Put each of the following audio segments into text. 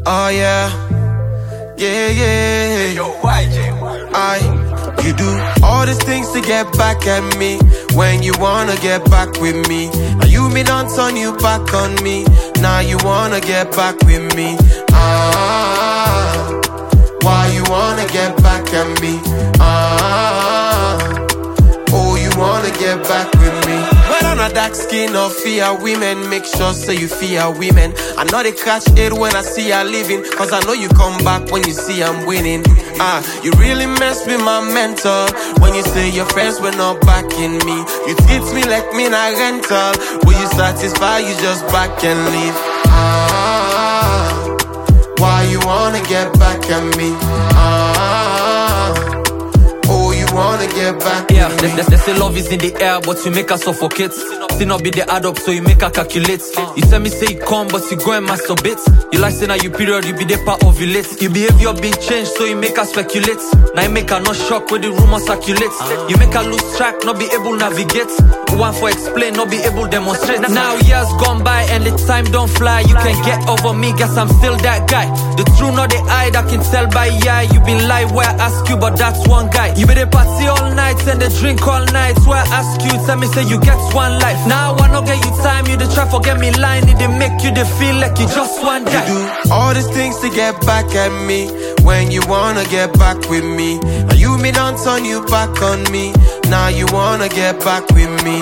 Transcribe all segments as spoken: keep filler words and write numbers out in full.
Oh yeah, yeah, yeah. Yo, why, Jay? I, you do all these things to get back at me. When you wanna get back with me, now you me done turn you back on me. Now you wanna get back with me. Ah, why you wanna get back at me? Ah, oh, you wanna get back with me. When on a dark skin or fear women, make sure so you fear women. I know they catch it when I see her leaving, cause I know you come back when you see I'm winning. Ah, you really mess with my mental when you say your friends were not backing me. You treat me like me not rental. Will you satisfy, you just back and leave? Ah, why you wanna get back at me? Ah, oh, you wanna get back yeah, at me? they, they say love is in the air, but you make her suffocate. Still not be the add up, so you make her calculate. You tell me say it come, but you go and masturbate. You like say now you period, you be the part ovulate. Your behavior been changed, so you make her speculate. Now you make her not shock when the rumor circulates. You make her lose track, not be able navigate. One for explain, not be able demonstrate. Now years gone by and the time don't fly. You can get over me, guess I'm still that guy. The true not the eye that can tell by yeah. You been lie where I ask you, but that's one guy. You be the party all night and the drink all night. Where I ask you, tell me say you get one life. Now I don't get you time, you the try forget me line. It they make you the feel like you just one guy. You do all these things to get back at me. When you wanna get back with me, now you me done turn you back on me. Now you wanna get back with me.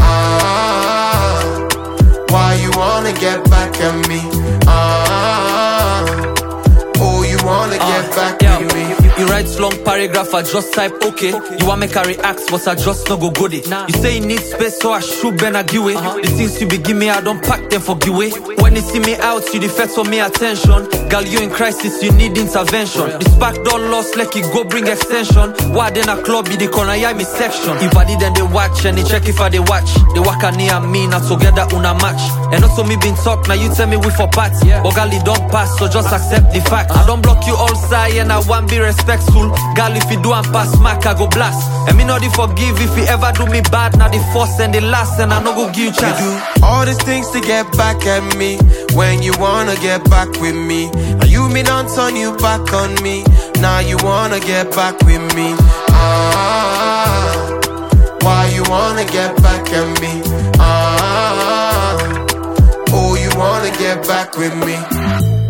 Ah, why you wanna get back at me? Ah, oh, you wanna get uh, back yeah. with me. You write long paragraph, I just type okay. You want make her react, but I just no go good it. You say you need space, so I should bend a give it. The things you be give me, I don't pack them for give it. When you see me out, you defect for me attention. Girl, you in crisis, you need intervention. The spark don't lost, like it go bring extension. Why then a club be the corner, yeah, me section. If I didn't they watch, and they check if I they watch. They walk near me, now together una match. And also me been talk, now you tell me we for parts. But girl, it don't pass, so just accept the fact. I don't block you all side, and I want be respectful. Girl, if you do and pass smack, I go blast. And me not the forgive if you ever do me bad. Now the first and the last, and I no go give you chance. You do all these things to get back at me. When you wanna get back with me, now you me done turn you back on me. Now you wanna get back with me. Ah, why you wanna get back at me? Ah, oh, you wanna get back with me.